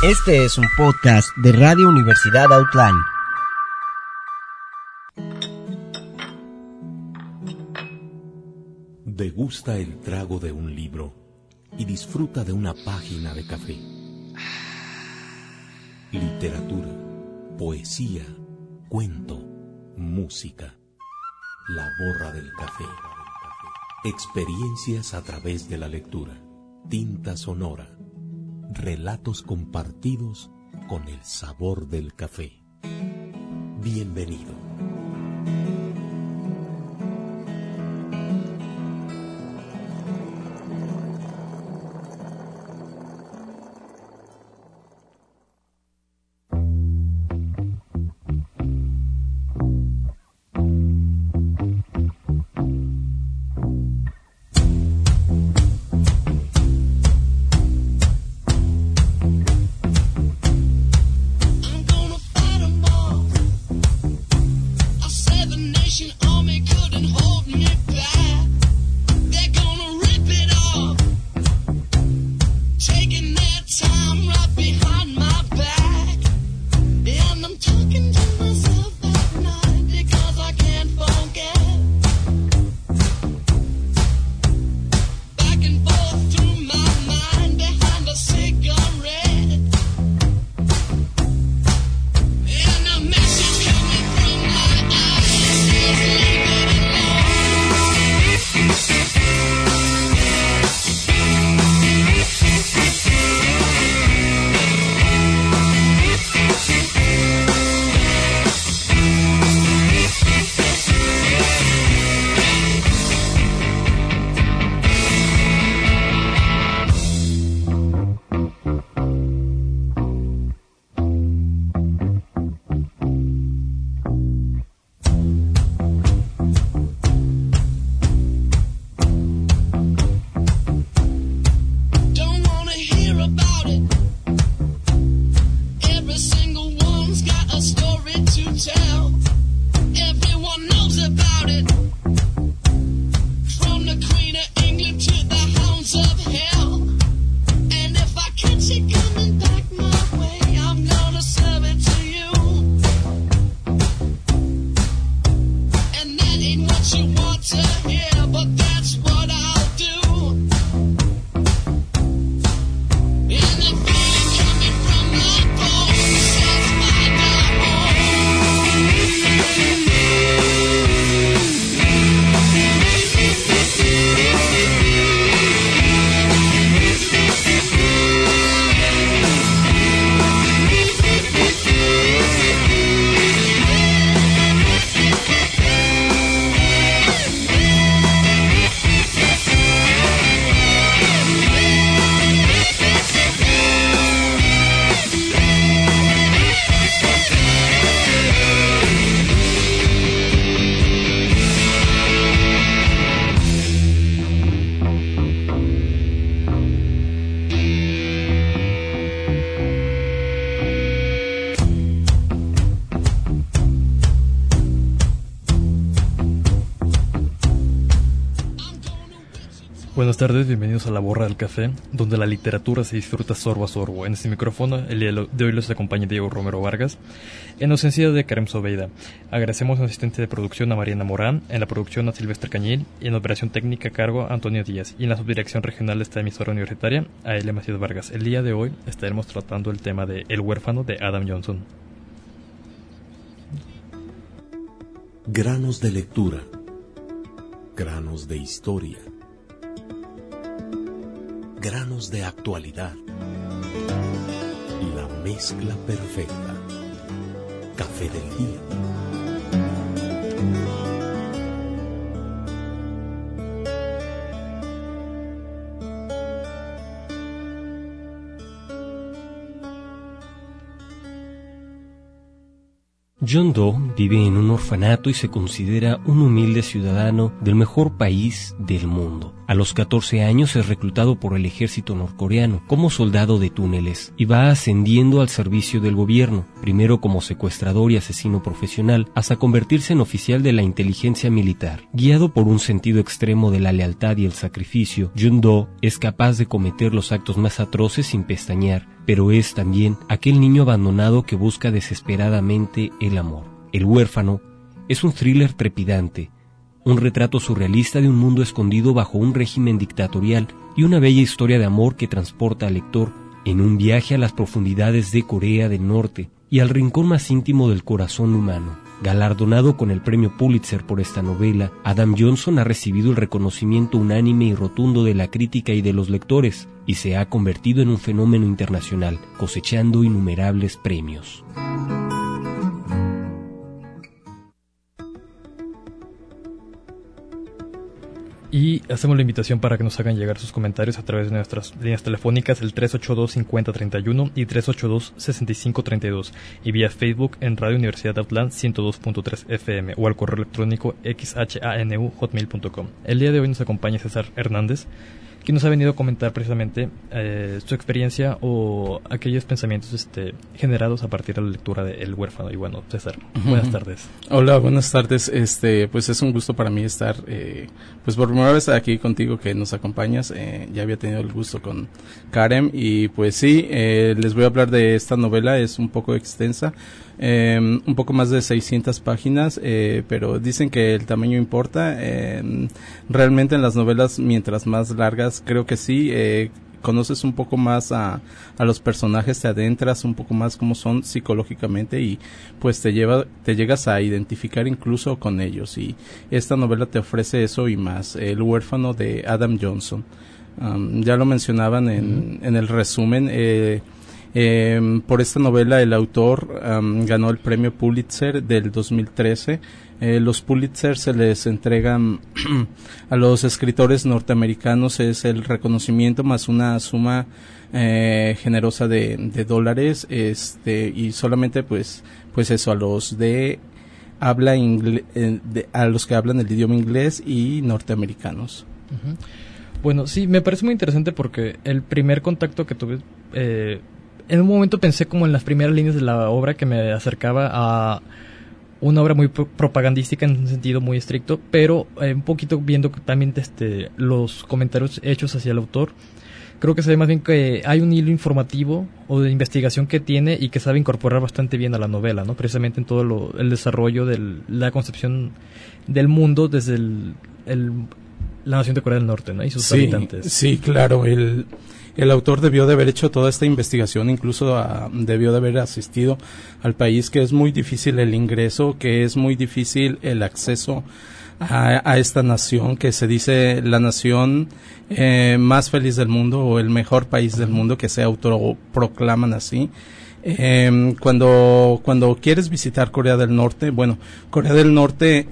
Este es un podcast de Radio Universidad Outline. Degusta el trago de un libro y disfruta de una página de café. Literatura, poesía, cuento, música. La borra del café. Experiencias a través de la lectura. Tinta sonora. Relatos compartidos con el sabor del café. Bienvenido. Buenas tardes, bienvenidos a La Borra del Café, donde la literatura se disfruta sorbo a sorbo. En este micrófono, el día de hoy los acompaña Diego Romero Vargas, en ausencia de Karem Sobeida. Agradecemos a asistente de producción a Mariana Morán, en la producción a Silvestre Cañil, y en operación técnica a cargo a Antonio Díaz, y en la subdirección regional de esta emisora universitaria a Elia Macías Vargas. El día de hoy estaremos tratando el tema de El huérfano de Adam Johnson. Granos de lectura, granos de historia, granos de actualidad. La mezcla perfecta. Café del día. John Doe vive en un orfanato y se considera un humilde ciudadano del mejor país del mundo. A los 14 años es reclutado por el ejército norcoreano como soldado de túneles y va ascendiendo al servicio del gobierno, primero como secuestrador y asesino profesional, hasta convertirse en oficial de la inteligencia militar. Guiado por un sentido extremo de la lealtad y el sacrificio, John Doe es capaz de cometer los actos más atroces sin pestañear, pero es también aquel niño abandonado que busca desesperadamente el amor. El huérfano es un thriller trepidante, un retrato surrealista de un mundo escondido bajo un régimen dictatorial y una bella historia de amor que transporta al lector en un viaje a las profundidades de Corea del Norte y al rincón más íntimo del corazón humano. Galardonado con el premio Pulitzer por esta novela, Adam Johnson ha recibido el reconocimiento unánime y rotundo de la crítica y de los lectores, y se ha convertido en un fenómeno internacional, cosechando innumerables premios. Y hacemos la invitación para que nos hagan llegar sus comentarios a través de nuestras líneas telefónicas, el 382-5031 y 382-6532, y vía Facebook en Radio Universidad Autlán 102.3 FM o al correo electrónico xhanu@hotmail.com. El día de hoy nos acompaña César Hernández, que nos ha venido a comentar precisamente su experiencia o aquellos pensamientos generados a partir de la lectura de El huérfano. Y bueno, César, buenas tardes. Hola, buenas tardes. Pues es un gusto para mí estar pues por primera vez aquí contigo, que nos acompañas. Ya había tenido el gusto con Karen y pues sí, les voy a hablar de esta novela. Es un poco extensa, un poco más de 600 páginas, pero dicen que el tamaño importa. Realmente en las novelas, mientras más largas, creo que sí, conoces un poco más a los personajes, te adentras un poco más cómo son psicológicamente y pues te llegas a identificar incluso con ellos, y esta novela te ofrece eso y más. El huérfano, de Adam Johnson. Ya lo mencionaban en el resumen. Por esta novela el autor ganó el premio Pulitzer del 2013. Los Pulitzer se les entregan a los escritores norteamericanos, es el reconocimiento más una suma generosa de dólares, y solamente pues eso, a los de habla a los que hablan el idioma inglés y norteamericanos. Uh-huh. Bueno, sí, me parece muy interesante porque el primer contacto que tuve, en un momento pensé como en las primeras líneas de la obra, que me acercaba a una obra muy propagandística en un sentido muy estricto, pero un poquito viendo también los comentarios hechos hacia el autor, creo que se ve más bien que hay un hilo informativo o de investigación que tiene y que sabe incorporar bastante bien a la novela, ¿no? Precisamente en todo el desarrollo de la concepción del mundo desde la nación de Corea del Norte, ¿no? Y sus habitantes. Sí, claro. El autor debió de haber hecho toda esta investigación, incluso debió de haber asistido al país, que es muy difícil el ingreso, que es muy difícil el acceso a esta nación, que se dice la nación más feliz del mundo o el mejor país del mundo, que se autoproclaman así. Cuando quieres visitar Corea del Norte, bueno, Corea del Norte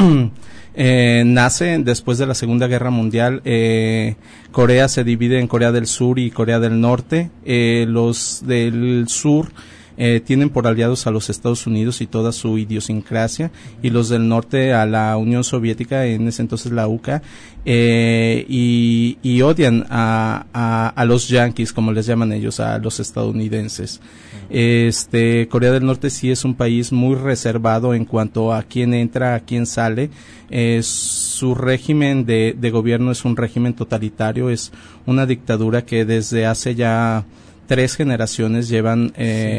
nace después de la Segunda Guerra Mundial. Corea se divide en Corea del Sur y Corea del Norte. Los del sur tienen por aliados a los Estados Unidos y toda su idiosincrasia, y los del norte a la Unión Soviética, en ese entonces la UCA, y odian a los yanquis, como les llaman ellos, a los estadounidenses. Corea del Norte sí es un país muy reservado en cuanto a quién entra, a quién sale. Su régimen de gobierno es un régimen totalitario, es una dictadura que desde hace ya 3 generaciones llevan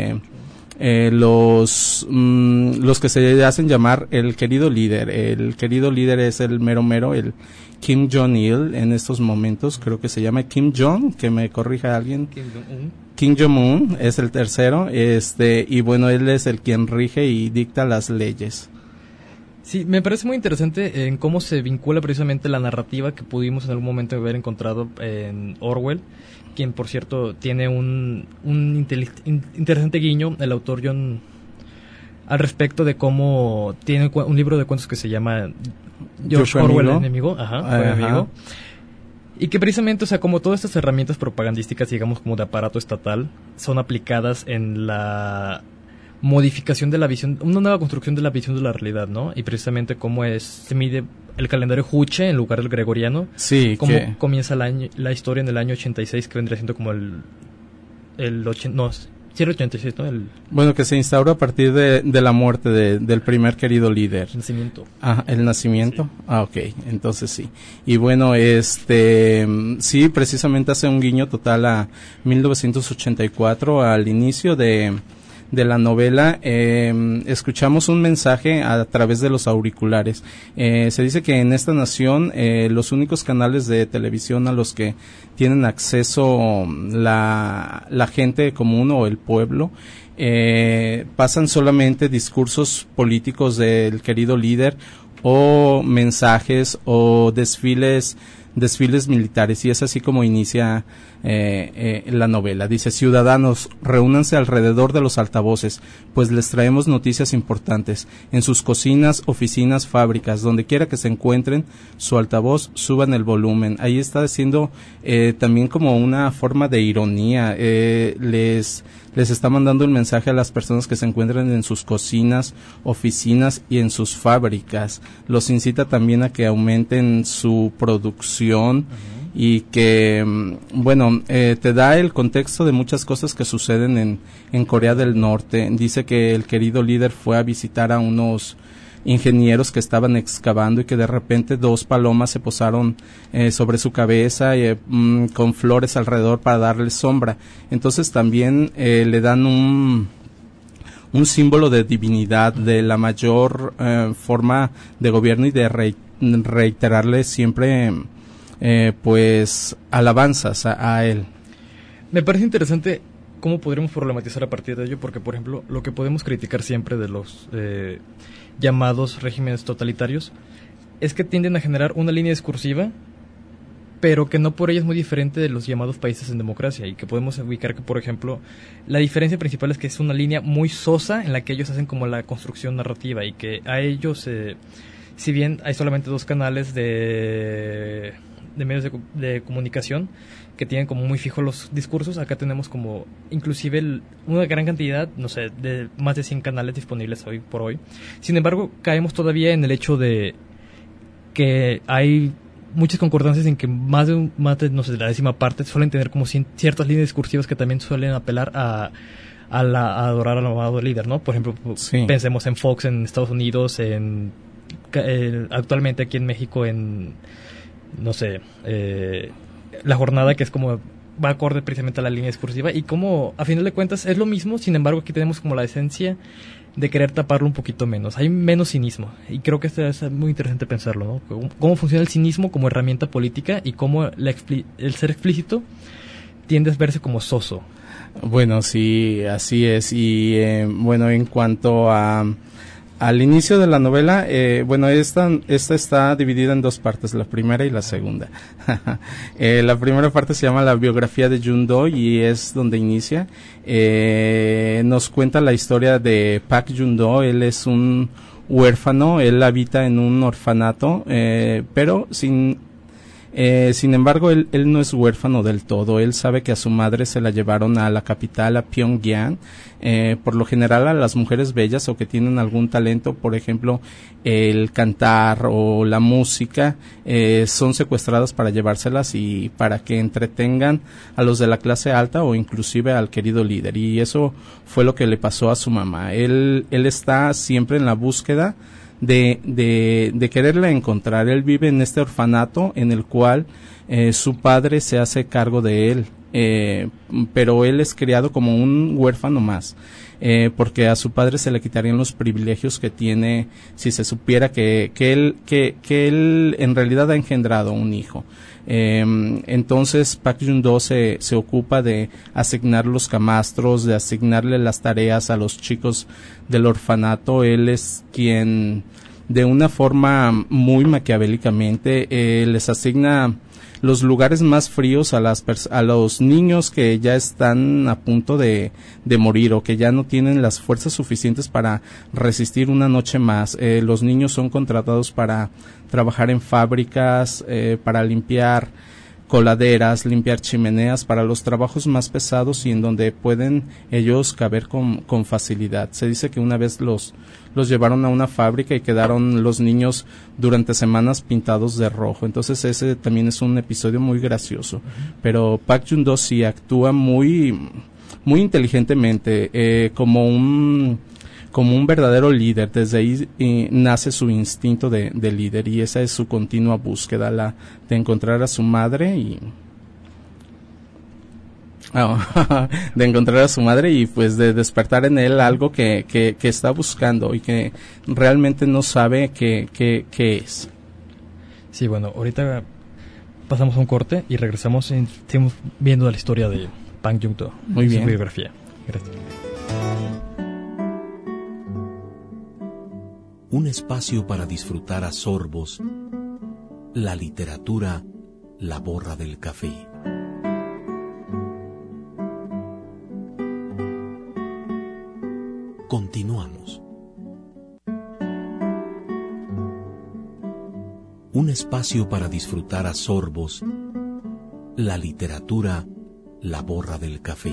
los que se hacen llamar el querido líder. El querido líder es el mero, el Kim Jong-il en estos momentos, creo que se llama Kim Jong, que me corrija alguien. Kim Jong-un es el tercero, y bueno, él es el quien rige y dicta las leyes. Sí, me parece muy interesante en cómo se vincula precisamente la narrativa que pudimos en algún momento haber encontrado en Orwell, quien por cierto tiene un interesante guiño, el autor John, al respecto de cómo tiene un libro de cuentos que se llama George Orwell, el enemigo, fue amigo, y que precisamente, o sea, como todas estas herramientas propagandísticas, digamos, como de aparato estatal, son aplicadas en la modificación de la visión, una nueva construcción de la visión de la realidad, ¿no? Y precisamente cómo se mide el calendario Juche en lugar del gregoriano. Sí, cómo comienza la historia en el año 86, que vendría siendo como Sí, el 86, ¿no? El Bueno, que se instauró a partir de la muerte del primer querido líder. nacimiento. Ah, el nacimiento. Sí. Ah, ok, entonces sí. Y bueno, sí, precisamente hace un guiño total a 1984, al inicio de la novela. Escuchamos un mensaje a través de los auriculares. Se dice que en esta nación los únicos canales de televisión a los que tienen acceso la gente común o el pueblo pasan solamente discursos políticos del querido líder o mensajes o desfiles militares, y es así como inicia la novela. Dice: ciudadanos, reúnanse alrededor de los altavoces, pues les traemos noticias importantes. En sus cocinas, oficinas, fábricas, donde quiera que se encuentren, su altavoz, suban el volumen. Ahí está haciendo también como una forma de ironía. Les está mandando el mensaje a las personas que se encuentran en sus cocinas, oficinas y en sus fábricas. Los incita también a que aumenten su producción. Y que, bueno, te da el contexto de muchas cosas que suceden en Corea del Norte. Dice que el querido líder fue a visitar a unos ingenieros que estaban excavando y que de repente 2 palomas se posaron sobre su cabeza con flores alrededor para darle sombra. Entonces también le dan un símbolo de divinidad, de la mayor forma de gobierno, y de reiterarle siempre pues alabanzas a él. Me parece interesante cómo podríamos problematizar a partir de ello, porque por ejemplo lo que podemos criticar siempre de los llamados regímenes totalitarios es que tienden a generar una línea discursiva, pero que no por ello es muy diferente de los llamados países en democracia, y que podemos ubicar que, por ejemplo, la diferencia principal es que es una línea muy sosa en la que ellos hacen como la construcción narrativa, y que a ellos, si bien hay solamente 2 canales de medios de comunicación que tienen como muy fijos los discursos, acá tenemos como inclusive una gran cantidad, no sé, de más de 100 canales disponibles hoy por hoy. Sin embargo, caemos todavía en el hecho de que hay muchas concordancias en que más de no sé, la 10ª parte suelen tener como ciertas líneas discursivas que también suelen apelar a adorar al amado líder, ¿no? Por ejemplo, sí. Pensemos en Fox en Estados Unidos, actualmente aquí en México no sé, La Jornada, que es como va acorde precisamente a la línea discursiva, y como a final de cuentas es lo mismo. Sin embargo, aquí tenemos como la esencia de querer taparlo un poquito menos. Hay menos cinismo, y creo que esto es muy interesante pensarlo, ¿no? Cómo funciona el cinismo como herramienta política, y cómo el ser explícito tiende a verse como soso. Bueno, sí, así es. Y bueno, en cuanto al inicio de la novela, bueno, esta está dividida en 2 partes, la primera y la segunda. La primera parte se llama la biografía de Jun-do, y es donde inicia. Nos cuenta la historia de Park Jun-do. Él es un huérfano, él habita en un orfanato, pero sin embargo, él no es huérfano del todo. Él sabe que a su madre se la llevaron a la capital, a Pyongyang. Por lo general, a las mujeres bellas o que tienen algún talento, por ejemplo, el cantar o la música, son secuestradas para llevárselas y para que entretengan a los de la clase alta o inclusive al querido líder. Y eso fue lo que le pasó a su mamá. Él está siempre en la búsqueda de quererla encontrar. Él vive en este orfanato en el cual su padre se hace cargo de él, pero él es criado como un huérfano más, porque a su padre se le quitarían los privilegios que tiene si se supiera que él en realidad ha engendrado un hijo. Entonces Park Jun-do se ocupa de asignar los camastros, de asignarle las tareas a los chicos del orfanato. Él es quien, de una forma muy maquiavélicamente, les asigna los lugares más fríos a los niños que ya están a punto de morir o que ya no tienen las fuerzas suficientes para resistir una noche más. Los niños son contratados para trabajar en fábricas, para limpiar coladeras, limpiar chimeneas, para los trabajos más pesados y en donde pueden ellos caber con facilidad. Se dice que una vez los llevaron a una fábrica y quedaron los niños durante semanas pintados de rojo. Entonces ese también es un episodio muy gracioso. Pero Park Jun-do sí actúa muy muy inteligentemente, como un verdadero líder. Desde ahí nace su instinto de líder, y esa es su continua búsqueda, de encontrar a su madre y pues de despertar en él algo que está buscando y que realmente no sabe qué es. Sí, bueno, ahorita pasamos a un corte y regresamos y seguimos viendo la historia de Pak Jun-do. Muy bien. Su biografía. Gracias. Un espacio para disfrutar a sorbos la literatura, la borra del café. Continuamos. Un espacio para disfrutar a sorbos la literatura, la borra del café.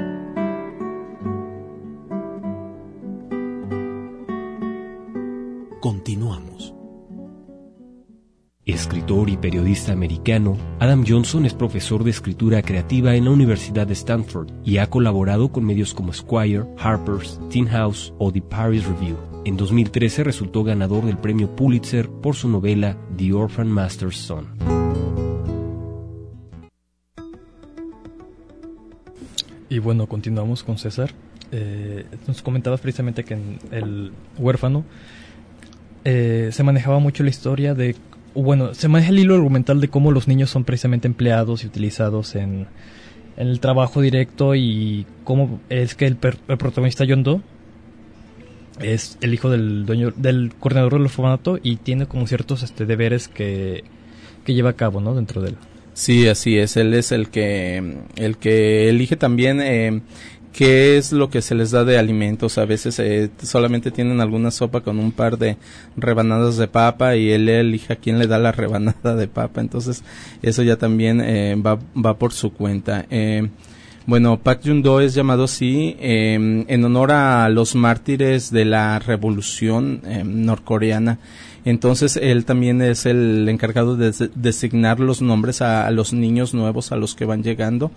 Continuamos. Escritor y periodista americano, Adam Johnson es profesor de escritura creativa en la Universidad de Stanford y ha colaborado con medios como Esquire, Harper's, Tin House o The Paris Review. En 2013 resultó ganador del premio Pulitzer por su novela The Orphan Master's Son. Y bueno, continuamos con César. Nos comentabas precisamente que en El Huérfano se manejaba mucho la historia se maneja el hilo argumental de cómo los niños son precisamente empleados y utilizados en el trabajo directo, y cómo es que el protagonista Jun-do es el hijo del dueño, del coordinador del orfanato, y tiene como ciertos deberes que lleva a cabo, ¿no?, dentro de él. Sí, así es. Él es el que elige también qué es lo que se les da de alimentos. A veces solamente tienen alguna sopa con un par de rebanadas de papa, y él elige a quién le da la rebanada de papa. Entonces eso ya también va por su cuenta. Bueno, Pak Jun-do es llamado así en honor a los mártires de la revolución norcoreana. Entonces él también es el encargado de designar los nombres a los niños nuevos, a los que van llegando,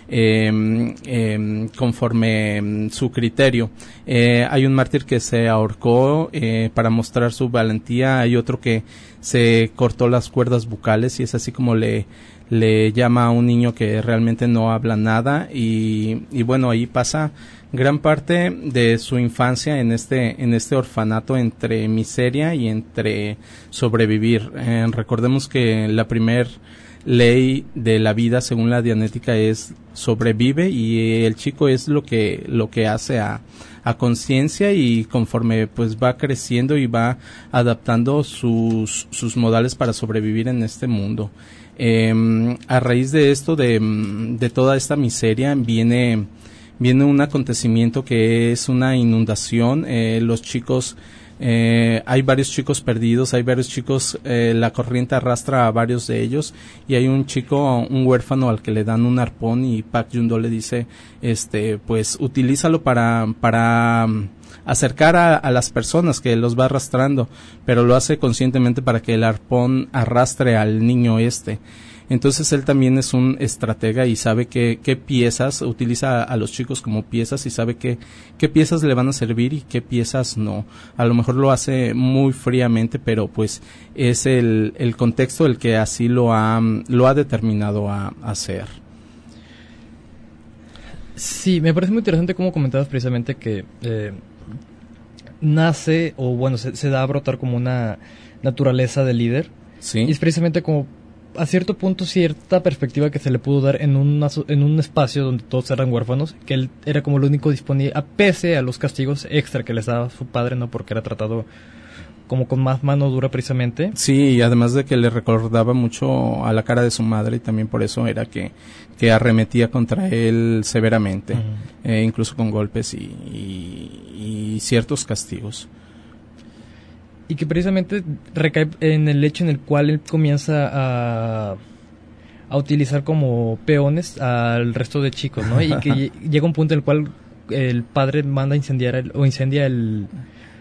conforme su criterio. Hay un mártir que se ahorcó para mostrar su valentía. Hay otro que se cortó las cuerdas bucales, y es así como le llama a un niño que realmente no habla nada, y bueno, ahí pasa gran parte de su infancia en este orfanato, entre miseria y entre sobrevivir. Recordemos que la primer ley de la vida, según la Dianética, es sobrevive, y el chico es lo que hace a conciencia, y conforme pues va creciendo y va adaptando sus modales para sobrevivir en este mundo. A raíz de esto, de toda esta miseria, viene un acontecimiento que es una inundación. Los chicos, hay varios chicos perdidos, hay varios chicos, la corriente arrastra a varios de ellos, y hay un chico, un huérfano, al que le dan un arpón, y Pak Jun-do le dice, pues utilízalo para acercar a las personas, que los va arrastrando, pero lo hace conscientemente para que el arpón arrastre al niño Entonces él también es un estratega y sabe qué piezas, utiliza a los chicos como piezas, y sabe qué piezas le van a servir y qué piezas no. A lo mejor lo hace muy fríamente, pero pues es el contexto el que así lo ha determinado a hacer. Sí, me parece muy interesante cómo comentabas precisamente que nace, o bueno, se da a brotar como una naturaleza de líder. Sí. Y es precisamente como, a cierto punto, cierta perspectiva que se le pudo dar en un espacio donde todos eran huérfanos, que él era como el único disponible, a pese a los castigos extra que les daba su padre, ¿no?, porque era tratado como con más mano dura precisamente. Sí, y además de que le recordaba mucho a la cara de su madre, y también por eso era que arremetía contra él severamente, incluso con golpes y ciertos castigos. Y que precisamente recae en el hecho en el cual él comienza a utilizar como peones al resto de chicos, ¿no? Y que llega un punto en el cual el padre manda incendia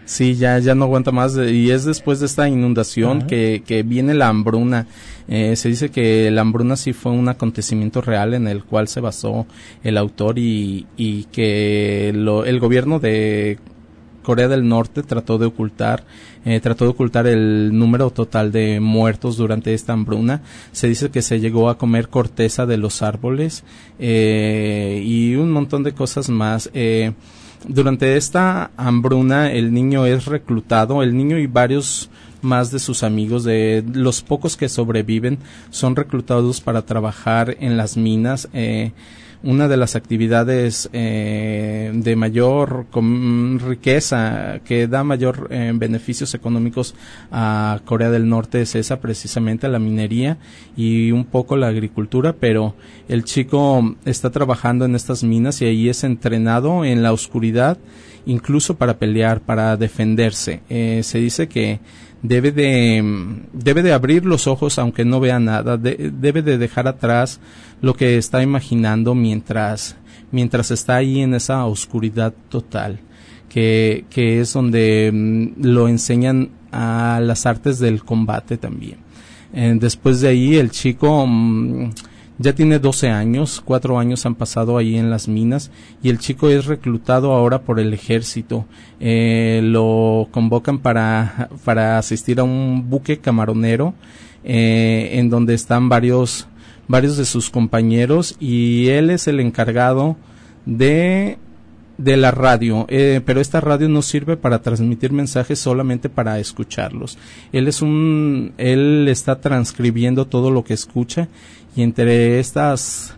Sí, ya no aguanta más, y es después de esta inundación que viene la hambruna. Se dice que la hambruna sí fue un acontecimiento real en el cual se basó el autor, y que el gobierno de Corea del Norte trató de ocultar el número total de muertos durante esta hambruna. Se dice que se llegó a comer corteza de los árboles, y un montón de cosas más. Durante esta hambruna el niño es reclutado, el niño y varios más de sus amigos, de los pocos que sobreviven, son reclutados para trabajar en las minas. Una de las actividades de mayor riqueza, que da mayor beneficios económicos a Corea del Norte, es esa, precisamente la minería y un poco la agricultura, pero el chico está trabajando en estas minas y ahí es entrenado en la oscuridad, incluso para pelear, para defenderse. Se dice que debe de abrir los ojos aunque no vea nada, debe de dejar atrás lo que está imaginando mientras está ahí en esa oscuridad total, que es donde lo enseñan a las artes del combate también. Después de ahí el chico ya tiene 12 años, 4 años han pasado ahí en las minas, y el chico es reclutado ahora por el ejército. Lo convocan para asistir a un buque camaronero, en donde están varios de sus compañeros, y él es el encargado de la radio, pero esta radio no sirve para transmitir mensajes, solamente para escucharlos. Él está transcribiendo todo lo que escucha, y entre estas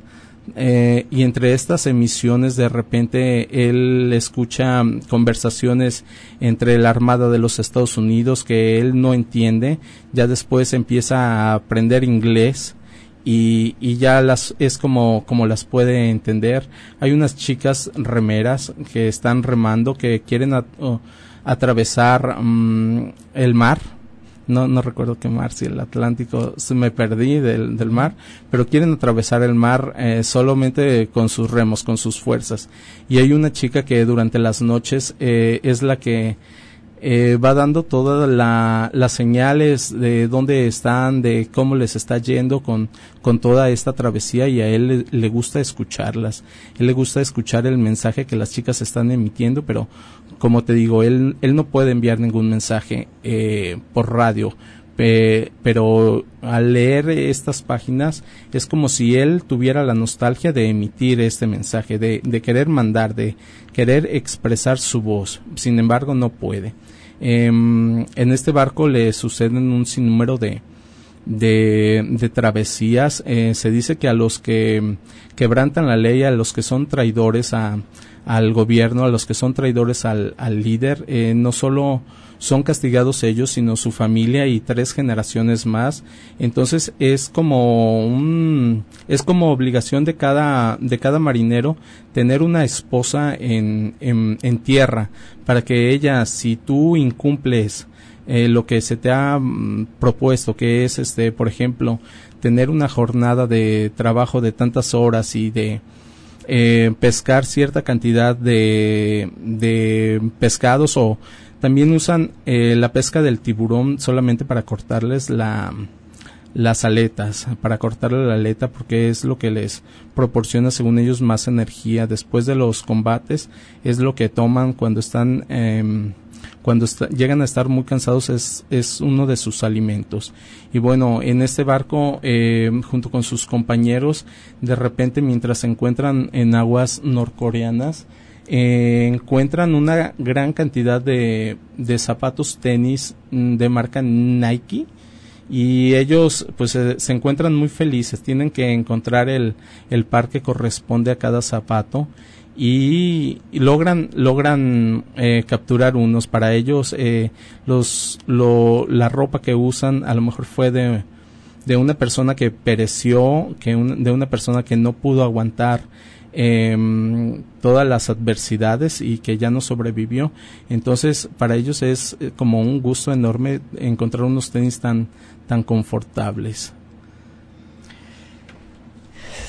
emisiones de repente él escucha conversaciones entre la Armada de los Estados Unidos que él no entiende. Ya después empieza a aprender inglés, y ya es como las puede entender. Hay unas chicas remeras que están remando, que quieren atravesar el mar. No recuerdo qué mar, si el Atlántico, me perdí del mar, pero quieren atravesar el mar solamente con sus remos, con sus fuerzas. Y hay una chica que durante las noches es la que va dando todas las señales de dónde están, de cómo les está yendo con toda esta travesía, y a él le gusta escucharlas. Él le gusta escuchar el mensaje que las chicas están emitiendo, pero como te digo, él no puede enviar ningún mensaje por radio. Pero al leer estas páginas es como si él tuviera la nostalgia de emitir este mensaje, de querer mandar, de querer expresar su voz. Sin embargo, no puede. En este barco le suceden un sinnúmero de travesías. Se dice que a los que quebrantan la ley, a los que son traidores al gobierno, a los que son traidores al líder, no solo son castigados ellos, sino su familia y 3 generaciones más. Entonces es como obligación de cada marinero tener una esposa en tierra, para que ella, si tú incumples lo que se te ha propuesto, que es por ejemplo, tener una jornada de trabajo de tantas horas y de pescar cierta cantidad de pescados, o también usan la pesca del tiburón solamente para cortarles las aletas, para cortarle la aleta, porque es lo que les proporciona, según ellos, más energía. Después de los combates es lo que toman cuando están llegan a estar muy cansados, es uno de sus alimentos. Y bueno, en este barco, junto con sus compañeros, de repente, mientras se encuentran en aguas norcoreanas, encuentran una gran cantidad de zapatos tenis de marca Nike, y ellos pues se encuentran muy felices. Tienen que encontrar el par que corresponde a cada zapato, y logran capturar unos. Para ellos la ropa que usan a lo mejor fue de una persona que pereció, de una persona que no pudo aguantar todas las adversidades y que ya no sobrevivió. Entonces para ellos es como un gusto enorme encontrar unos tenis tan confortables.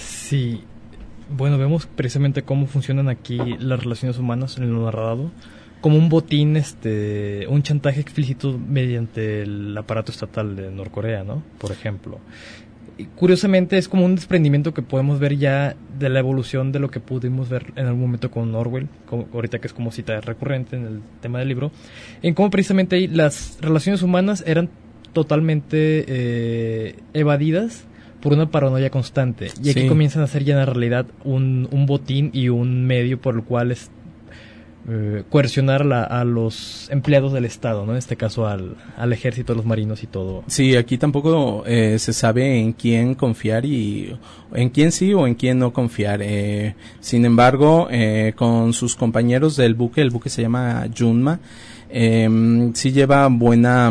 Sí, bueno, vemos precisamente cómo funcionan aquí las relaciones humanas en lo narrado, como un botín, un chantaje explícito mediante el aparato estatal de Norcorea, ¿no? Por ejemplo. Y curiosamente es como un desprendimiento que podemos ver ya de la evolución de lo que pudimos ver en algún momento con Orwell, ahorita que es como cita recurrente en el tema del libro, en cómo precisamente ahí las relaciones humanas eran totalmente evadidas por una paranoia constante. Y aquí comienzan a ser ya en la realidad un botín y un medio por el cual coercionar a los empleados del Estado, ¿no? En este caso al ejército, a los marinos y todo. Sí, aquí tampoco se sabe en quién confiar y en quién sí o en quién no confiar. Sin embargo, con sus compañeros del buque, el buque se llama Junma, sí lleva buena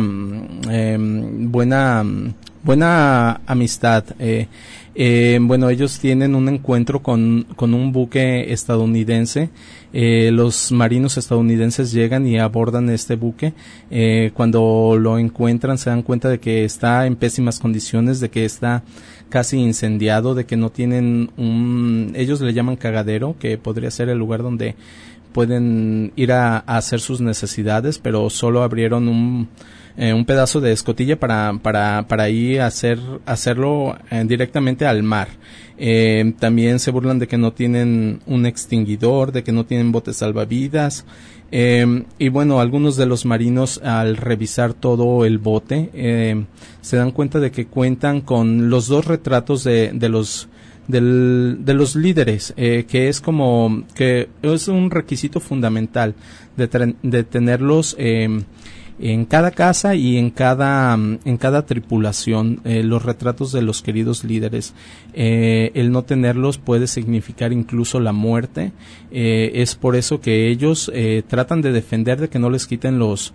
amistad. Bueno, ellos tienen un encuentro con un buque estadounidense. Los marinos estadounidenses llegan y abordan este buque. Cuando lo encuentran se dan cuenta de que está en pésimas condiciones, de que está casi incendiado, de que no tienen ellos le llaman cagadero, que podría ser el lugar donde pueden ir a hacer sus necesidades, pero solo abrieron un pedazo de escotilla para ir a hacerlo directamente al mar. También se burlan de que no tienen un extinguidor, de que no tienen botes salvavidas. Y bueno, algunos de los marinos al revisar todo el bote se dan cuenta de que cuentan con los 2 retratos de los líderes, que es como que es un requisito fundamental de tenerlos en cada casa y en cada tripulación, los retratos de los queridos líderes. El no tenerlos puede significar incluso la muerte. Es por eso que ellos tratan de defender de que no les quiten los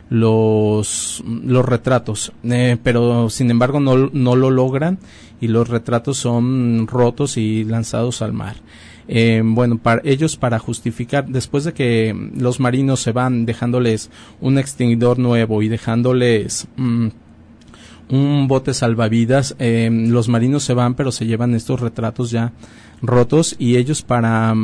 retratos, pero sin embargo no lo logran y los retratos son rotos y lanzados al mar. Bueno, para justificar, después de que los marinos se van dejándoles un extinguidor nuevo y dejándoles un bote salvavidas, los marinos se van, pero se llevan estos retratos ya rotos, y ellos para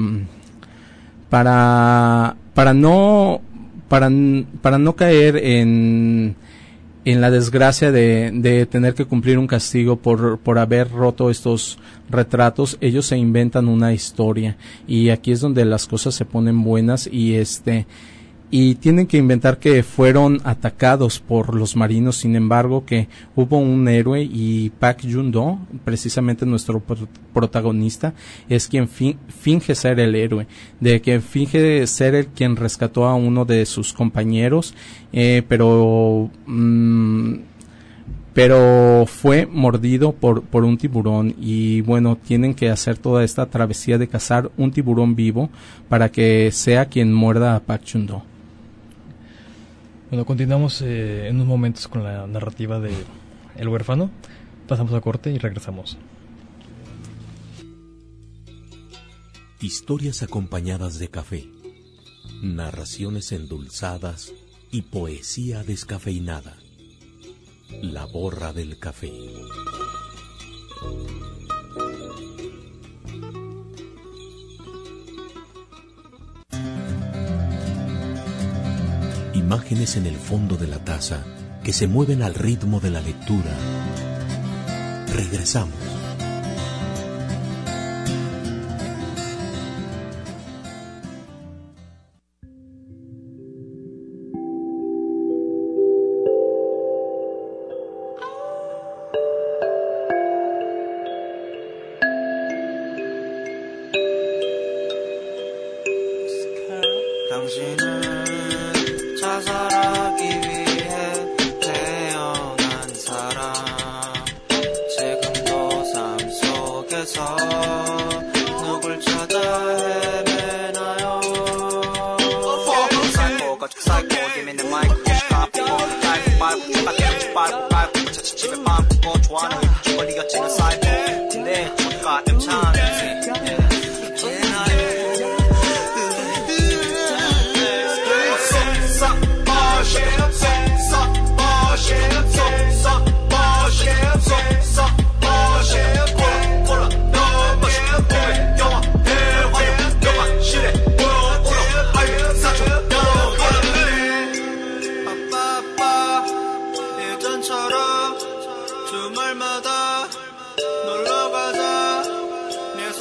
no caer en la desgracia de tener que cumplir un castigo por haber roto estos retratos, ellos se inventan una historia, y aquí es donde las cosas se ponen buenas, y tienen que inventar que fueron atacados por los marinos. Sin embargo, que hubo un héroe, y Park Jun-do, precisamente nuestro protagonista, es quien finge ser el héroe, de que finge ser el quien rescató a uno de sus compañeros, pero fue mordido por un tiburón, y bueno, tienen que hacer toda esta travesía de cazar un tiburón vivo para que sea quien muerda a Park Jun-do. Bueno, continuamos en unos momentos con la narrativa de El huérfano. Pasamos a corte y regresamos. Historias acompañadas de café, narraciones endulzadas y poesía descafeinada. La borra del café. Imágenes en el fondo de la taza que se mueven al ritmo de la lectura. Regresamos.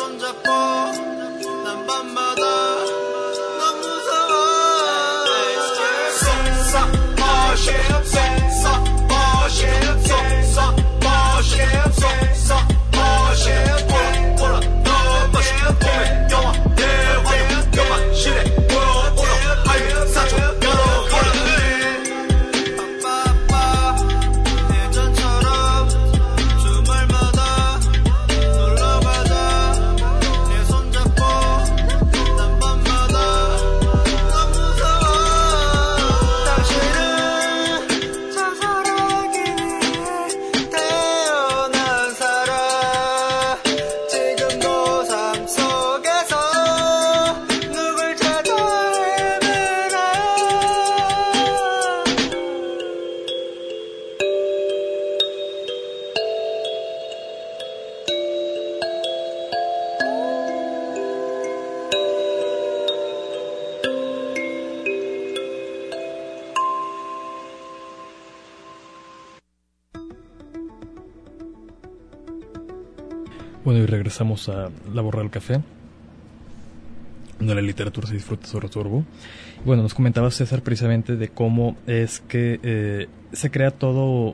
Bueno, y regresamos a La Borra del Café, donde la literatura se disfruta sorbo a sorbo. Bueno, nos comentaba César precisamente de cómo es que se crea todo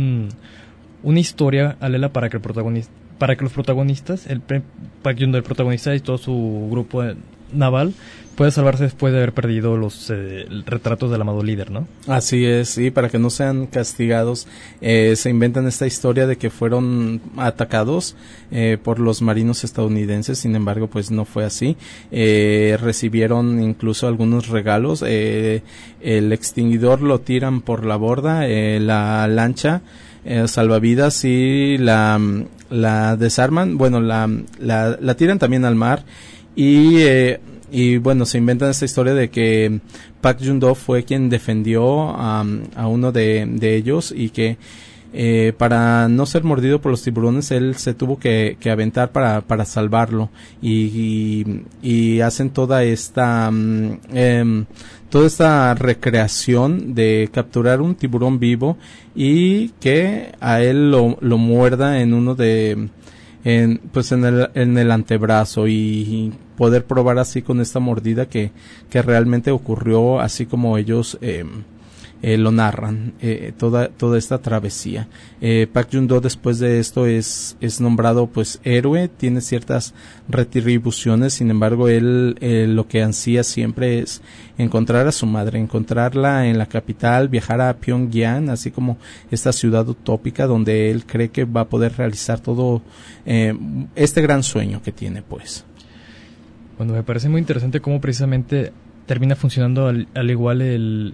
una historia alela para que los protagonistas, el protagonista y todo su grupo naval puede salvarse después de haber perdido los retratos del amado líder, ¿no? Así es, sí, para que no sean castigados, se inventan esta historia de que fueron atacados por los marinos estadounidenses. Sin embargo, pues no fue así. Recibieron incluso algunos regalos. El extinguidor lo tiran por la borda, la lancha salvavidas y la desarman, bueno, la tiran también al mar. Y bueno, se inventan esta historia de que Park Jun-do fue quien defendió a uno de ellos, y que para no ser mordido por los tiburones él se tuvo que aventar para salvarlo, y hacen toda esta recreación de capturar un tiburón vivo y que a él lo muerda en uno en el antebrazo, y poder probar así con esta mordida que realmente ocurrió así como ellos lo narran, toda esta travesía. Park Jun-do después de esto es nombrado pues héroe, tiene ciertas retribuciones. Sin embargo, él lo que ansía siempre es encontrar a su madre, encontrarla en la capital, viajar a Pyongyang, así como esta ciudad utópica donde él cree que va a poder realizar todo este gran sueño que tiene, pues. Bueno, me parece muy interesante cómo precisamente termina funcionando al igual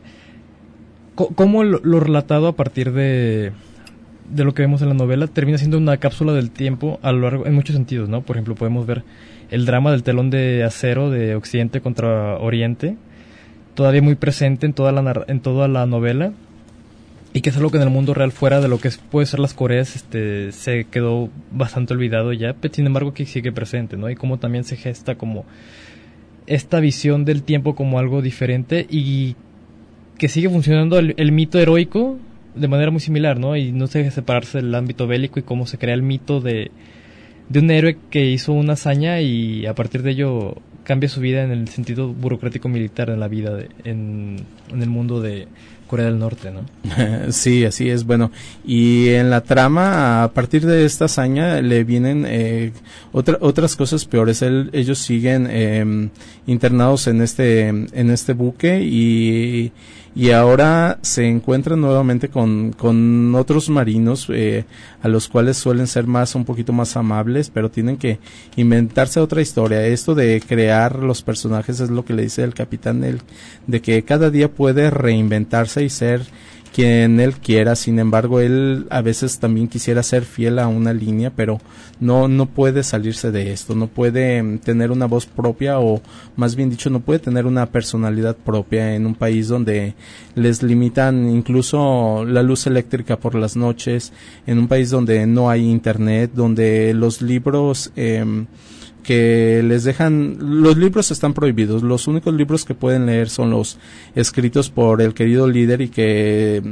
cómo lo relatado a partir de lo que vemos en la novela termina siendo una cápsula del tiempo a lo largo, en muchos sentidos, ¿no? Por ejemplo, podemos ver el drama del telón de acero de Occidente contra Oriente, todavía muy presente en toda la novela, y que es algo que en el mundo real, fuera de lo que puede ser las Coreas, se quedó bastante olvidado ya, pero sin embargo que sigue presente, ¿no? Y cómo también se gesta como esta visión del tiempo como algo diferente, y que sigue funcionando el mito heroico de manera muy similar, ¿no? Y no se deja separarse del ámbito bélico, y cómo se crea el mito de un héroe que hizo una hazaña y a partir de ello cambia su vida en el sentido burocrático militar en la vida en el mundo de Corea del Norte, ¿no? Sí, así es. Bueno, y en la trama, a partir de esta hazaña le vienen otras cosas peores. Ellos siguen internados en este buque, y ahora se encuentran nuevamente con otros marinos a los cuales suelen ser un poquito más amables, pero tienen que inventarse otra historia. Esto de crear los personajes es lo que le dice el capitán, de que cada día puede reinventarse y ser quien él quiera. Sin embargo, él a veces también quisiera ser fiel a una línea, pero no puede salirse de esto, no puede tener una voz propia, o más bien dicho, no puede tener una personalidad propia en un país donde les limitan incluso la luz eléctrica por las noches, en un país donde no hay internet, donde los libros que les dejan, los libros están prohibidos. Los únicos libros que pueden leer son los escritos por el querido líder, y que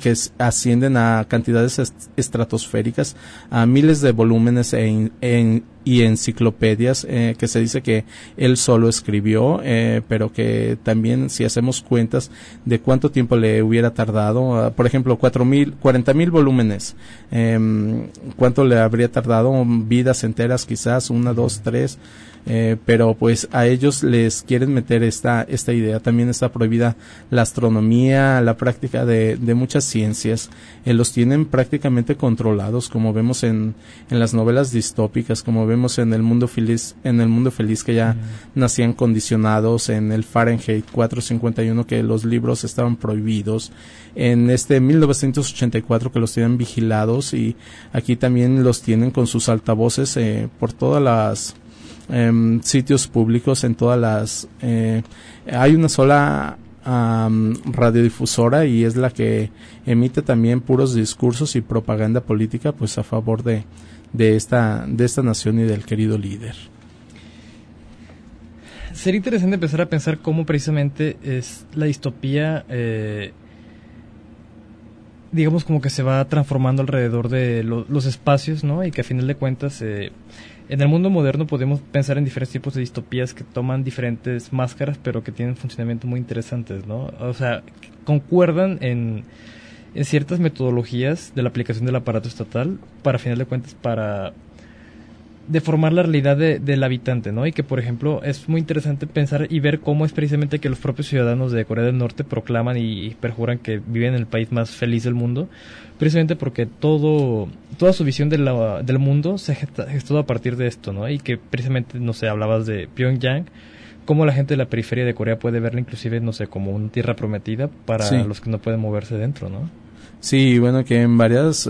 ascienden a cantidades estratosféricas, a miles de volúmenes, e y enciclopedias que se dice que él solo escribió, pero que también si hacemos cuentas de cuánto tiempo le hubiera tardado, por ejemplo 40,000 volúmenes, cuánto le habría tardado, vidas enteras quizás, 1, 2, 3, pero pues a ellos les quieren meter esta idea. También está prohibida la astronomía, la práctica de muchas ciencias, los tienen prácticamente controlados, como vemos en las novelas distópicas, como vemos en el mundo feliz que ya nacían condicionados, en el Fahrenheit 451 que los libros estaban prohibidos, en 1984 que los tienen vigilados, y aquí también los tienen con sus altavoces por todas las sitios públicos, en todas las hay una sola radiodifusora, y es la que emite también puros discursos y propaganda política pues a favor de esta nación y del querido líder. Sería interesante empezar a pensar cómo precisamente es la distopía, digamos como que se va transformando alrededor de los espacios, ¿no? Y que a final de cuentas en el mundo moderno podemos pensar en diferentes tipos de distopías que toman diferentes máscaras, pero que tienen funcionamientos muy interesantes, ¿no? O sea, concuerdan en ciertas metodologías de la aplicación del aparato estatal para, a final de cuentas, para deformar la realidad del habitante, ¿no? Y que, por ejemplo, es muy interesante pensar y ver cómo es precisamente que los propios ciudadanos de Corea del Norte proclaman y perjuran que viven en el país más feliz del mundo, precisamente porque toda su visión del mundo se ha gestado a partir de esto, ¿no? Y que precisamente, no sé, hablabas de Pyongyang, cómo la gente de la periferia de Corea puede verla inclusive, no sé, como una tierra prometida para los que no pueden moverse dentro, ¿no? Sí, bueno, que en varios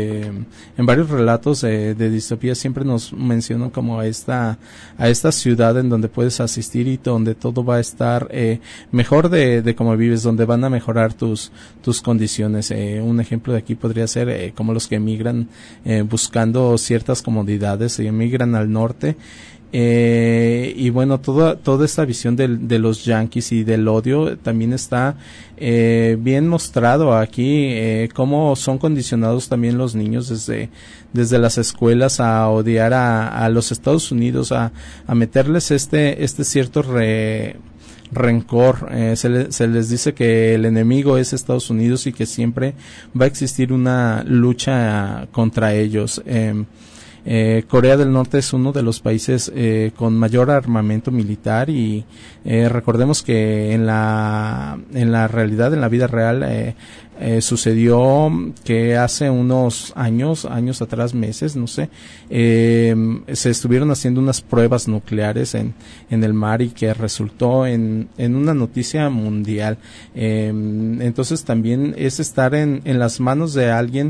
relatos de distopía siempre nos mencionan como a esta ciudad en donde puedes asistir y donde todo va a estar mejor de cómo vives, donde van a mejorar tus condiciones. Un ejemplo de aquí podría ser como los que emigran buscando ciertas comodidades y emigran al norte. Y bueno, toda esta visión de los yanquis y del odio también está bien mostrado aquí, cómo son condicionados también los niños desde las escuelas a odiar a los Estados Unidos, a meterles este cierto rencor. Se les dice que el enemigo es Estados Unidos y que siempre va a existir una lucha contra ellos. Corea del Norte es uno de los países con mayor armamento militar, y recordemos que en la realidad, en la vida real, sucedió que hace unos años atrás, meses, no sé, se estuvieron haciendo unas pruebas nucleares en el mar, y que resultó en una noticia mundial. Entonces también es estar en las manos de alguien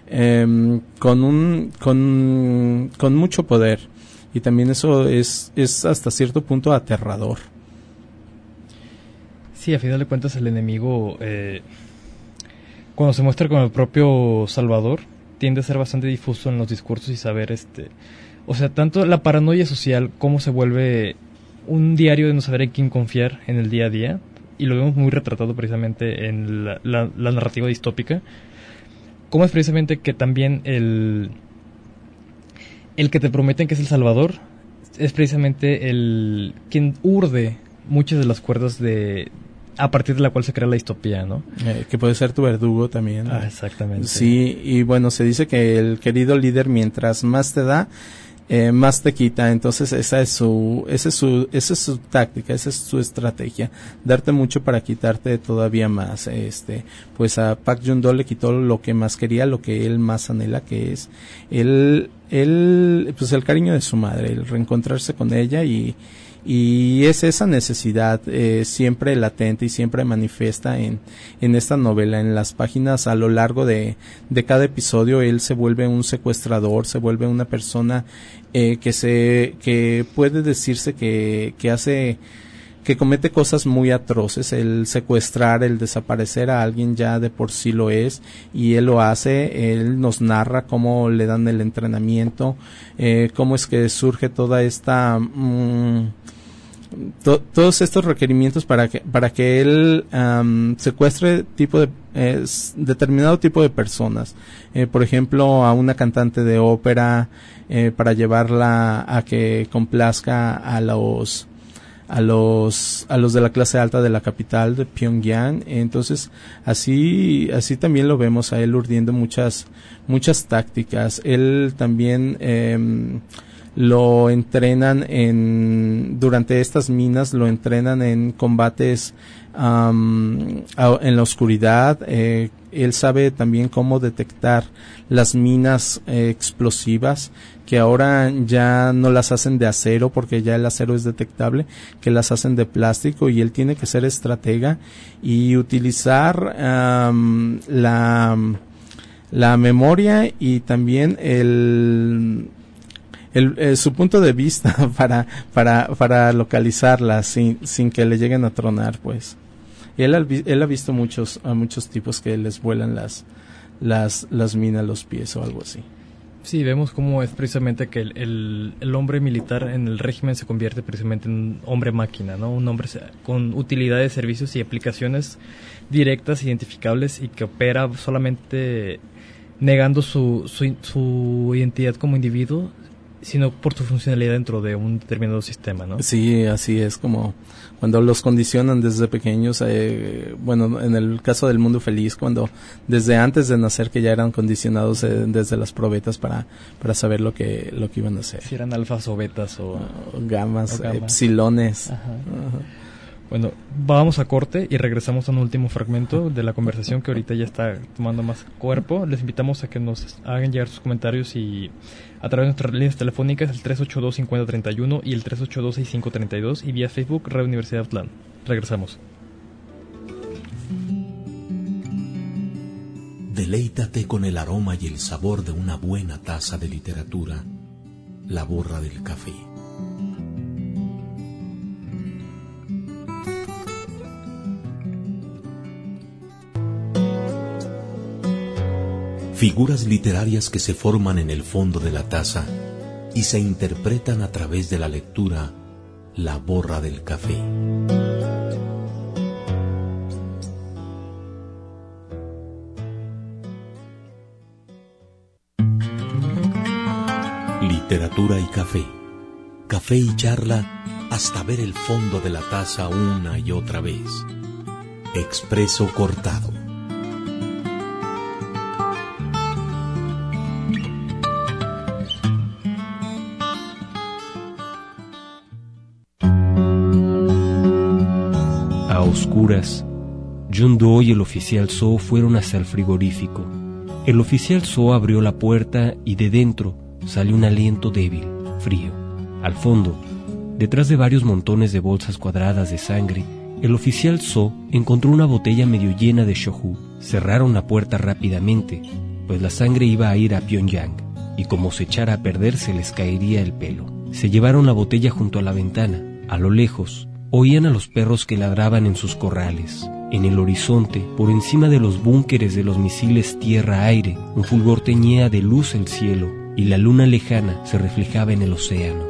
con mucho poder, y también eso es hasta cierto punto aterrador. Sí, a final de cuentas el enemigo, cuando se muestra con el propio Salvador, tiende a ser bastante difuso en los discursos y saber, o sea, tanto la paranoia social, cómo se vuelve un diario de no saber en quién confiar en el día a día, y lo vemos muy retratado precisamente en la narrativa distópica. Cómo es precisamente que también el que te prometen que es el Salvador es precisamente quien urde muchas de las cuerdas a partir de la cual se crea la distopía, ¿no? Que puede ser tu verdugo también. Ah, exactamente. Sí, y bueno, se dice que el querido líder, mientras más te da, más te quita. Entonces esa es su táctica, esa es su estrategia, darte mucho para quitarte todavía más. Pues a Park Jun-do le quitó lo que más quería, lo que él más anhela, que es pues el cariño de su madre, el reencontrarse con ella, y es esa necesidad siempre latente y siempre manifiesta en esta novela. En las páginas, a lo largo de cada episodio, él se vuelve un secuestrador, se vuelve una persona que puede decirse que comete cosas muy atroces. El secuestrar, el desaparecer a alguien ya de por sí lo es, y él lo hace. Él nos narra cómo le dan el entrenamiento, cómo es que surge toda esta todos estos requerimientos para que él secuestre determinado tipo de personas, por ejemplo a una cantante de ópera, para llevarla a que complazca a los de la clase alta de la capital de Pyongyang. Entonces así también lo vemos a él urdiendo muchas tácticas. Él también lo entrenan durante estas minas, lo entrenan en combates en la oscuridad. Él sabe también cómo detectar las minas explosivas, que ahora ya no las hacen de acero porque ya el acero es detectable, que las hacen de plástico, y él tiene que ser estratega y utilizar la memoria y también su punto de vista para localizarla sin que le lleguen a tronar, pues. Y él ha visto a muchos tipos que les vuelan las minas a los pies o algo así. Sí, vemos cómo es precisamente que el hombre militar en el régimen se convierte precisamente en un hombre máquina, ¿no? Un hombre con utilidades, servicios y aplicaciones directas, identificables, y que opera solamente negando su identidad como individuo, sino por su funcionalidad dentro de un determinado sistema, ¿no? Sí, así es, como cuando los condicionan desde pequeños, en el caso del Mundo Feliz, cuando desde antes de nacer que ya eran condicionados desde las probetas para saber lo que iban a hacer. Si eran alfas o betas o gamas, epsilones. Ajá. Ajá. Bueno, vamos a corte y regresamos a un último fragmento de la conversación que ahorita ya está tomando más cuerpo. Les invitamos a que nos hagan llegar sus comentarios y a través de nuestras líneas telefónicas, el 382-5031 y el 382-6532, y vía Facebook Radio Universidad Autlán. Regresamos. Deleítate con el aroma y el sabor de una buena taza de literatura. La borra del café. Figuras literarias que se forman en el fondo de la taza y se interpretan a través de la lectura. La borra del café. Literatura y café. Café y charla hasta ver el fondo de la taza una y otra vez. Expreso cortado. A oscuras, John Doe y el oficial So fueron hacia el frigorífico. El oficial So abrió la puerta y de dentro salió un aliento débil, frío. Al fondo, detrás de varios montones de bolsas cuadradas de sangre, el oficial So encontró una botella medio llena de shohu. Cerraron la puerta rápidamente, pues la sangre iba a ir a Pyongyang, y como se echara a perder se les caería el pelo. Se llevaron la botella junto a la ventana. A lo lejos, oían a los perros que ladraban en sus corrales. En el horizonte, por encima de los búnkeres de los misiles tierra-aire, un fulgor teñía de luz el cielo, y la luna lejana se reflejaba en el océano.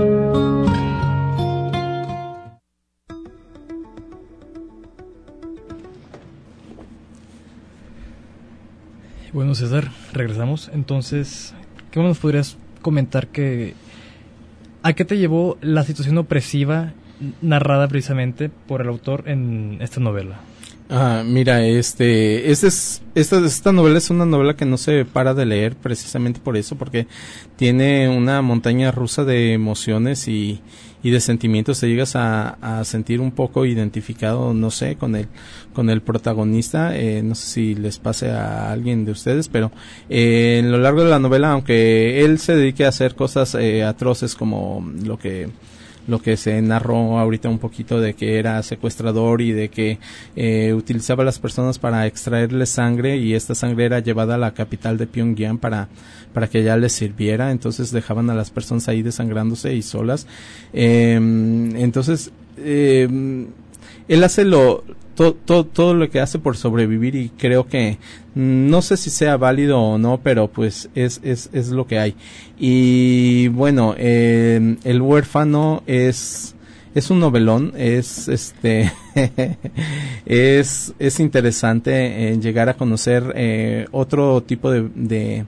Bueno, César, regresamos. Entonces, ¿qué nos podrías comentar a qué te llevó la situación opresiva narrada precisamente por el autor en esta novela? Mira, esta novela es una novela que no se para de leer precisamente por eso, porque tiene una montaña rusa de emociones y de sentimientos. Te llegas a sentir un poco identificado, no sé, con el protagonista. No sé si les pase a alguien de ustedes, pero en lo largo de la novela, aunque él se dedique a hacer cosas atroces como lo que se narró ahorita un poquito, de que era secuestrador y de que utilizaba a las personas para extraerles sangre, y esta sangre era llevada a la capital de Pyongyang para que allá les sirviera. Entonces dejaban a las personas ahí desangrándose y solas. Entonces él hace todo lo que hace por sobrevivir, y creo que no sé si sea válido o no, pero pues es lo que hay. Y bueno, el huérfano es es un novelón, es es interesante llegar a conocer otro tipo de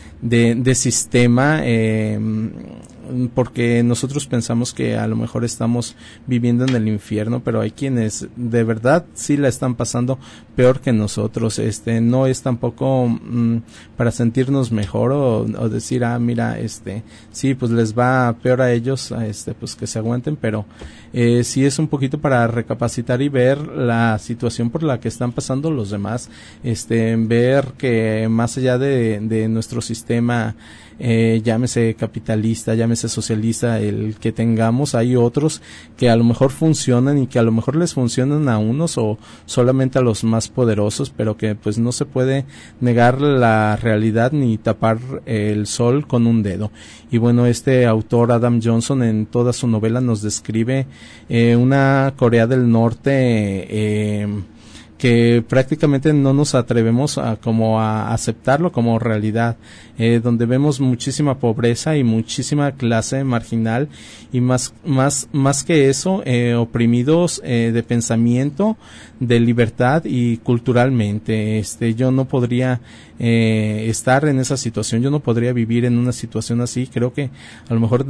sistema, porque nosotros pensamos que a lo mejor estamos viviendo en el infierno, pero hay quienes de verdad sí la están pasando peor que nosotros. No es tampoco para sentirnos mejor o decir, mira, sí, pues les va peor a ellos, pues que se aguanten, pero sí es un poquito para recapacitar y ver la situación por la que están pasando los demás, ver que más allá de nuestro sistema, llámese capitalista, llámese socialista, el que tengamos, hay otros que a lo mejor funcionan y que a lo mejor les funcionan a unos o solamente a los más poderosos, pero que pues no se puede negar la realidad ni tapar el sol con un dedo. Y bueno, este autor Adam Johnson en toda su novela nos describe una Corea del Norte que prácticamente no nos atrevemos a aceptarlo como realidad, donde vemos muchísima pobreza y muchísima clase marginal y más que eso, oprimidos de pensamiento, de libertad y culturalmente. Yo no podría estar en esa situación, yo no podría vivir en una situación así. Creo que a lo mejor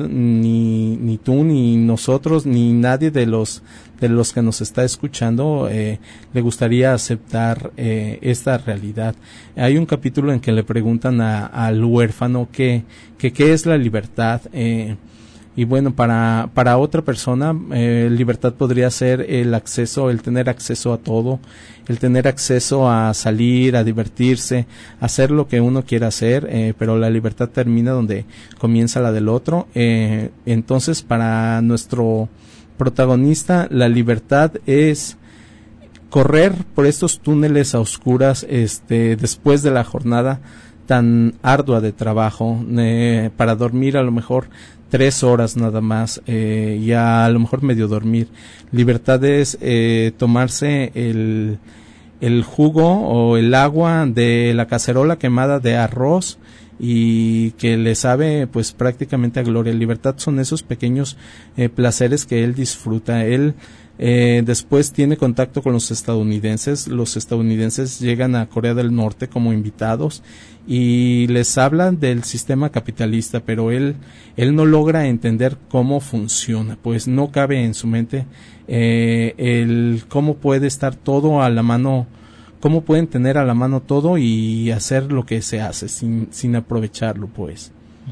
ni tú, ni nosotros, ni nadie de los que nos está escuchando le gustaría aceptar esta realidad. Hay un capítulo en que le preguntan al huérfano qué es la libertad, y bueno, para otra persona libertad podría ser el tener acceso a todo, el tener acceso a salir, a divertirse, a hacer lo que uno quiera hacer, pero la libertad termina donde comienza la del otro. Entonces, para nuestro protagonista, la libertad es correr por estos túneles a oscuras, después de la jornada tan ardua de trabajo, para dormir a lo mejor 3 horas nada más, y a lo mejor medio dormir. Libertad es tomarse el jugo o el agua de la cacerola quemada de arroz y que le sabe pues prácticamente a gloria. Libertad son esos pequeños placeres que él disfruta. Él después tiene contacto con los estadounidenses llegan a Corea del Norte como invitados y les hablan del sistema capitalista, pero él no logra entender cómo funciona, pues no cabe en su mente el cómo puede estar todo a la mano, cómo pueden tener a la mano todo y hacer lo que se hace sin aprovecharlo, pues.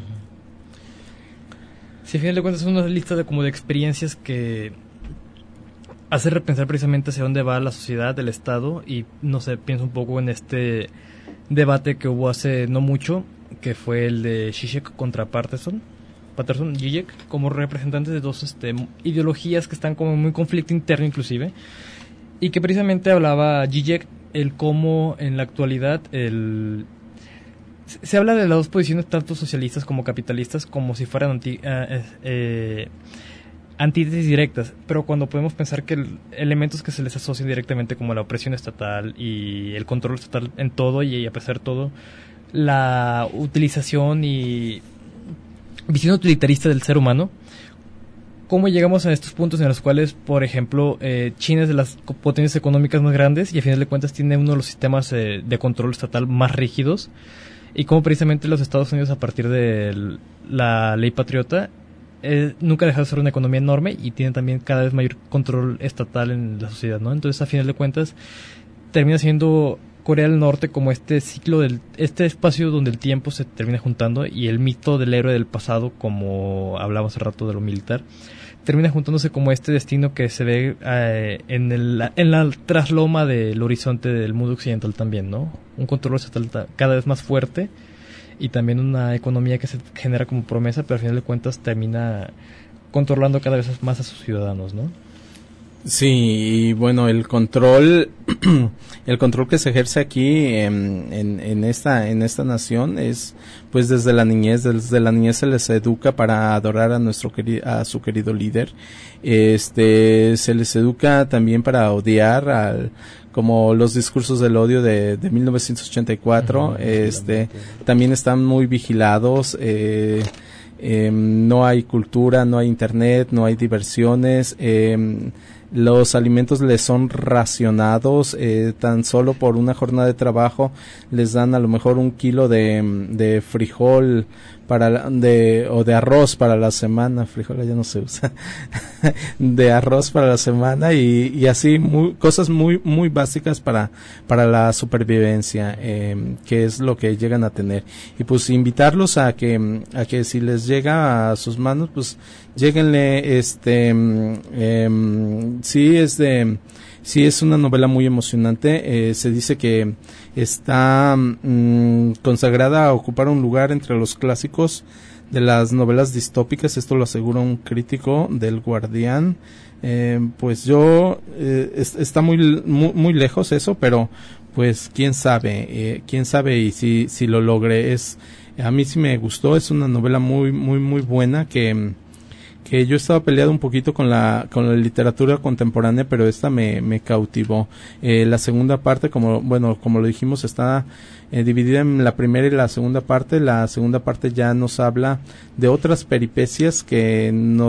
Sí, al final de cuentas es una lista de experiencias que hace repensar precisamente hacia dónde va la sociedad, el Estado, y no sé, pienso un poco en este debate que hubo hace no mucho, que fue el de Zizek contra Patterson, Zizek, como representantes de dos ideologías que están como en muy conflicto interno inclusive, y que precisamente hablaba Zizek el cómo en la actualidad se habla de las dos posiciones, tanto socialistas como capitalistas, como si fueran antítesis directas, pero cuando podemos pensar que elementos que se les asocian directamente como la opresión estatal y el control estatal en todo, y a pesar de todo la utilización y visión utilitarista del ser humano, cómo llegamos a estos puntos en los cuales, por ejemplo, China es de las potencias económicas más grandes y a final de cuentas tiene uno de los sistemas de control estatal más rígidos, y cómo precisamente los Estados Unidos, a partir de la ley patriota, nunca ha dejado de ser una economía enorme y tiene también cada vez mayor control estatal en la sociedad, ¿no? Entonces, a final de cuentas, termina siendo Corea del Norte como este ciclo, este espacio donde el tiempo se termina juntando, y el mito del héroe del pasado, como hablamos hace rato de lo militar, termina juntándose como este destino que se ve en la trasloma del horizonte del mundo occidental también, ¿no? Un control estatal cada vez más fuerte, y también una economía que se genera como promesa, pero al final de cuentas termina controlando cada vez más a sus ciudadanos, ¿no? Sí, y bueno, el control que se ejerce aquí en esta nación es pues desde la niñez se les educa para adorar a su querido líder. Se les educa también para odiar como los discursos del odio de 1984, también están muy vigilados, no hay cultura, no hay internet, no hay diversiones, los alimentos les son racionados, tan solo por una jornada de trabajo les dan a lo mejor 1 kilo de frijol o de arroz para la semana. Frijol ya no se usa. De arroz para la semana y así cosas muy básicas para la supervivencia, que es lo que llegan a tener. Y pues invitarlos a que si les llega a sus manos, pues lléguenle, sí es una novela muy emocionante. Se dice que está consagrada a ocupar un lugar entre los clásicos de las novelas distópicas. Esto lo asegura un crítico del Guardián. Pues está muy lejos eso, pero pues quién sabe y si lo logre. A mí sí me gustó, es una novela muy buena que yo estaba peleado un poquito con la literatura contemporánea, pero esta me cautivó. La segunda parte, como lo dijimos, está dividida en la primera y la segunda parte. La segunda parte ya nos habla de otras peripecias que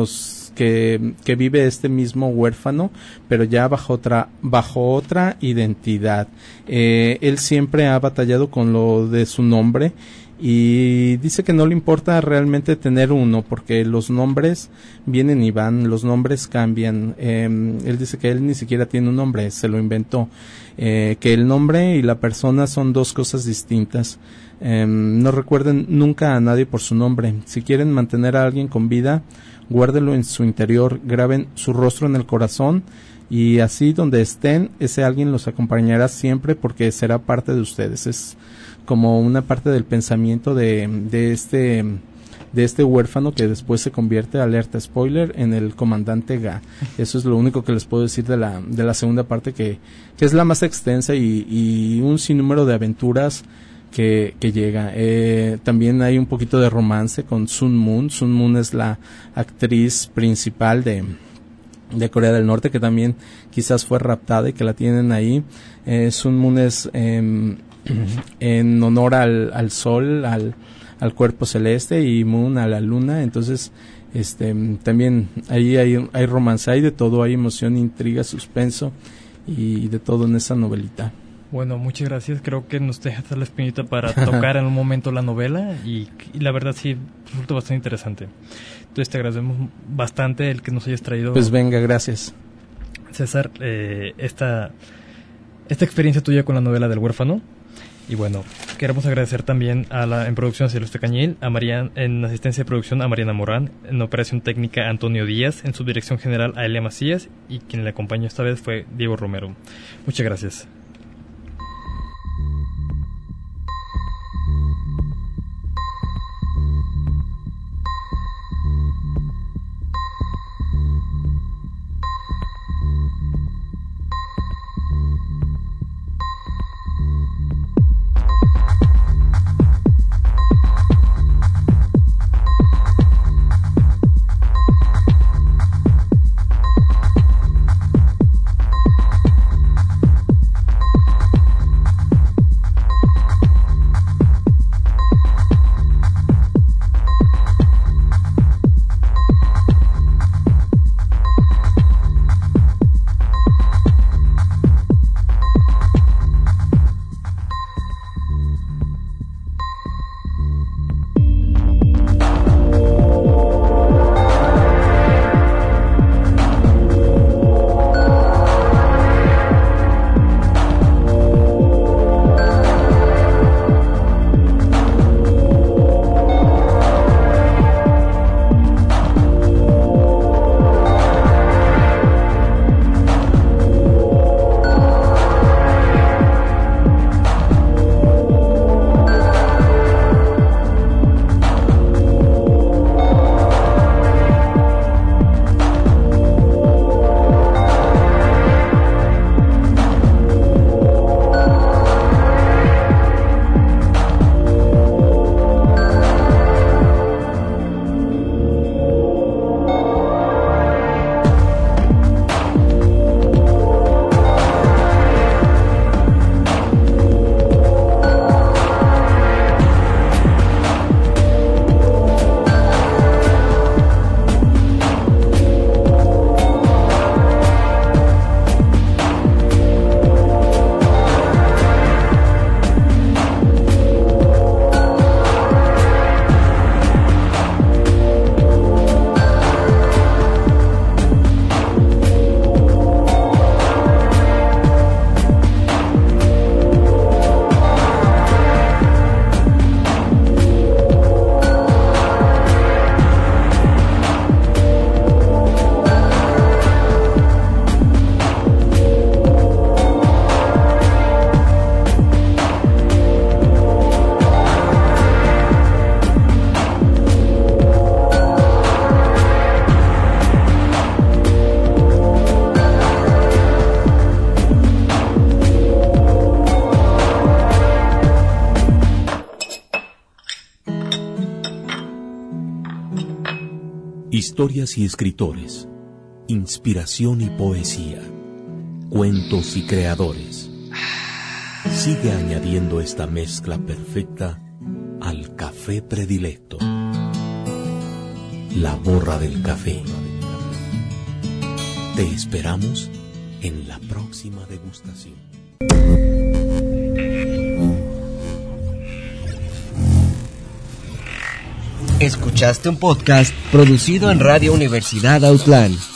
vive este mismo huérfano, pero ya bajo otra identidad. Él siempre ha batallado con lo de su nombre y dice que no le importa realmente tener uno, porque los nombres vienen y van, los nombres cambian. Él dice que él ni siquiera tiene un nombre, se lo inventó, que el nombre y la persona son dos cosas distintas. No recuerden nunca a nadie por su nombre. Si quieren mantener a alguien con vida, guárdenlo en su interior, graben su rostro en el corazón, y así donde estén, ese alguien los acompañará siempre porque será parte de ustedes. Es como una parte del pensamiento de este huérfano que después se convierte, alerta spoiler, en el comandante Ga. Eso es lo único que les puedo decir de la segunda parte, que es la más extensa y un sinnúmero de aventuras que llega. También hay un poquito de romance con Sun Moon. Sun Moon es la actriz principal de Corea del Norte, que también quizás fue raptada y que la tienen ahí. Sun Moon es en honor al sol, al cuerpo celeste, y Moon a la luna. Entonces también ahí hay romance, hay de todo, hay emoción, intriga, suspenso y de todo en esa novelita. Bueno, muchas gracias. Creo que nos dejas la espinita para tocar en un momento la novela y la verdad sí resulta bastante interesante. Entonces te agradecemos bastante el que nos hayas traído. Pues venga, gracias, César, esta experiencia tuya con la novela del huérfano. Y bueno, queremos agradecer también en producción a Celeste Cañil, en asistencia de producción a Mariana Morán, en operación técnica a Antonio Díaz, en subdirección general a Elia Macías, y quien le acompañó esta vez fue Diego Romero. Muchas gracias. historias y escritores, inspiración y poesía, cuentos y creadores. Sigue añadiendo esta mezcla perfecta al café predilecto. La Borra del Café. Te esperamos en la próxima degustación. Escuchaste un podcast producido en Radio Universidad Autlán.